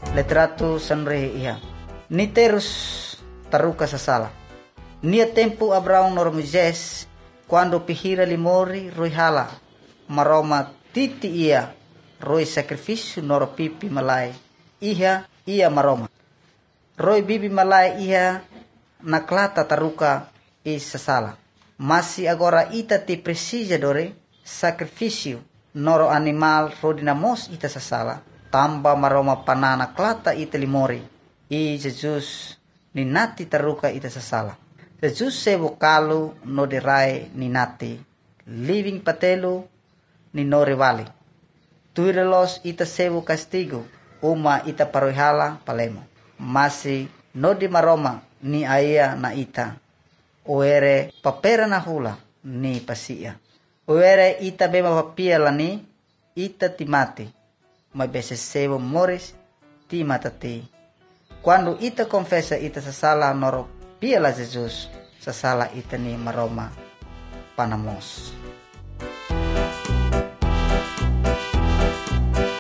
letratu sanre iha. Ni terus taruka sasala. Nia tempo Abraão nor Moisés, quando pihira limori roihala, maroma titi ia, roi sacrifício nor pipi malai, ia maroma. Roi bibi malai ia naklata taruka i sasala. Masih agora ita te precisa dore sacrifício noro animal rodinamos ita sasala. Tamba maroma panana klata ita limori. I Jesus ni nati taruka ita sasala. Jesus sebo kalu no derai ni nati. Living patelu ni no rivali. Tuirelos ita sebo castigo. Uma ita paroihala palemo. Masih no di maroma ni aya na ita. Oere papera na hula ni pasia. Oere ita bema papiala ni ita timati. Mai bese sebo moris ti matati. Quando ita confessa ita sasala noro piala Jesus sasala ita ni maroma panamos.